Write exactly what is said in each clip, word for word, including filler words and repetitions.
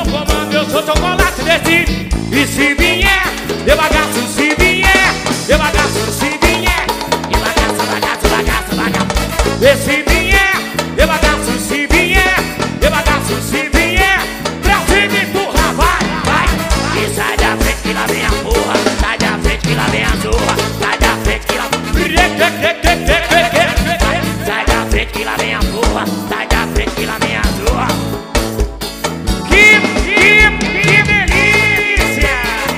no comando, eu sou chocolate desse. E se vier, eu bagaço, se vier, eu bagaço, se vier. E bagaço, bagaço, bagaço, bagaço. E se vier, eu bagaço, se vier, eu bagaço, se vier. Pra cima e empurra, vai, vai. E sai da frente que lá vem a porra. Sai da frente que lá vem a zorra. Sai da frente que lá Sai da frente que lá vem a porra. Sai da frente que lá vem a zorra. Que, que, que delícia.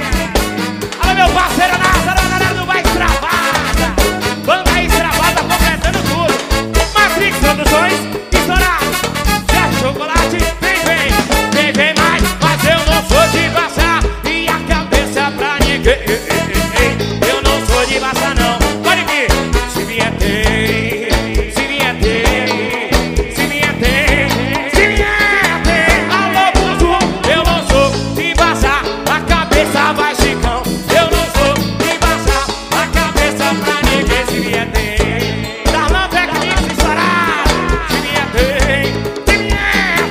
Olha meu parceiro Názaro, a galera do Vai Extravasa. Banda Extravasa completando tudo. Matrix Produções, estourado. Sérgio Chocolate, vem, vem, vem, vem mais. Mas eu não sou de passar e a cabeça pra ninguém. Eu não sou de passar não. Olha aqui. Se vier ter, se vier ter, se vier ter, se vier ter. Alô, buzo, eu não sou de passar, a cabeça vai chicão. Eu não sou de passar, a cabeça pra ninguém. Se vier ter, Darlan pega isso estourado. Se vier ter, se vier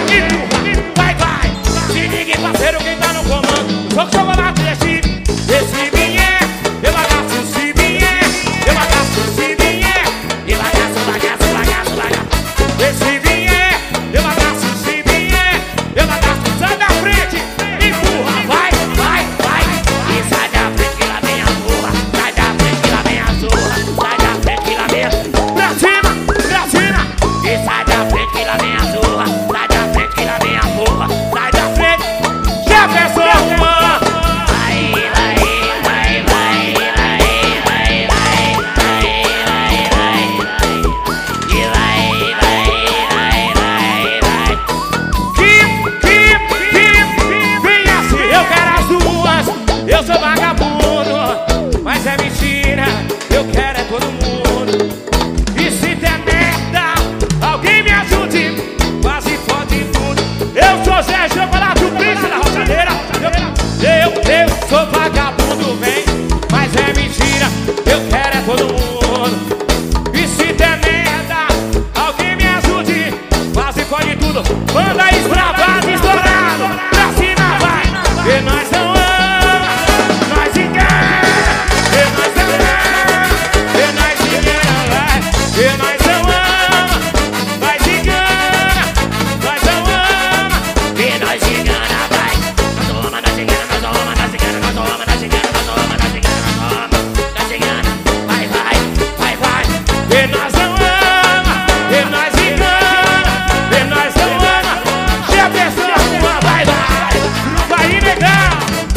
ter, vai, vai. Se ligue, parceiro, quem tá no comando. Sou chocolate desse, esse vier, eu bagaço, se vier, eu bagaço, se vier, eu bagaço, bagaço, bagaço, bagaço. Esse vier, eu bagaço, se vier, eu bagaço, sai da frente, empurra, vai, vai, vai. E sai da frente que lá vem a porra, sai da frente que lá vem a zorra, sai da frente que lá vem a... Pra cima, pra cima. E sai da frente que lá vem a zorra, sai da frente que lá vem a porra, sai da frente. Já pensou arrumar? Vai, vai, vai, vai, vai, vai, vai, vai, vai, vai. E vai, vai, vai, vai, vai. Que, que, que, vem assim, eu quero as duas. Eu sou vagabundo, mas é mentira. Eu quero é todo mundo. E se der merda, alguém me ajude. Quase pode tudo. Eu sou Zé Chocolate, o príncipe da roçadeira. Eu, eu sou vagabundo, vem, mas é mentira. Eu quero é todo mundo. E se der merda, alguém me ajude. Quase pode tudo. Banda Extravasa, estourado. Pra cima vai. E nós não ama, nós engana. E nós não ama, e nós engana, vai. E nós não ama, nós engana. Nós não ama, e nós engana, vai. Nós não ama, nós engana, nós não ama, nós engana, nós não ama, nós engana, nós não ama, nós engana, nós não ama, nós engana. Vai, vai, vai, vai. E nós não ama, e nós engana. E nós não ama. Já pensou arrumar, vai, vai. Não vai ir legal.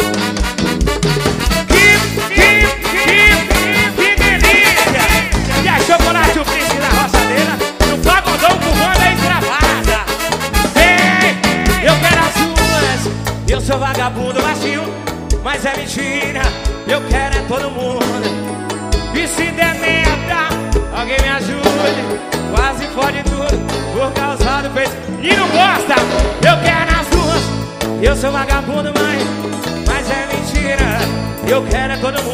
Que, que, que, que delícia. E a Chocolate, o príncipe da roçadeira. No pagodão com banda Extravasa. Ei, eu quero as suas. Eu sou vagabundo vazio, mas é mentira. Eu quero é todo mundo. E se der merda, alguém me ajude. Quase pode tudo por causa do peito. E não gosta, eu quero as duas. Eu sou vagabundo, mãe, mas é mentira. Eu quero é todo mundo.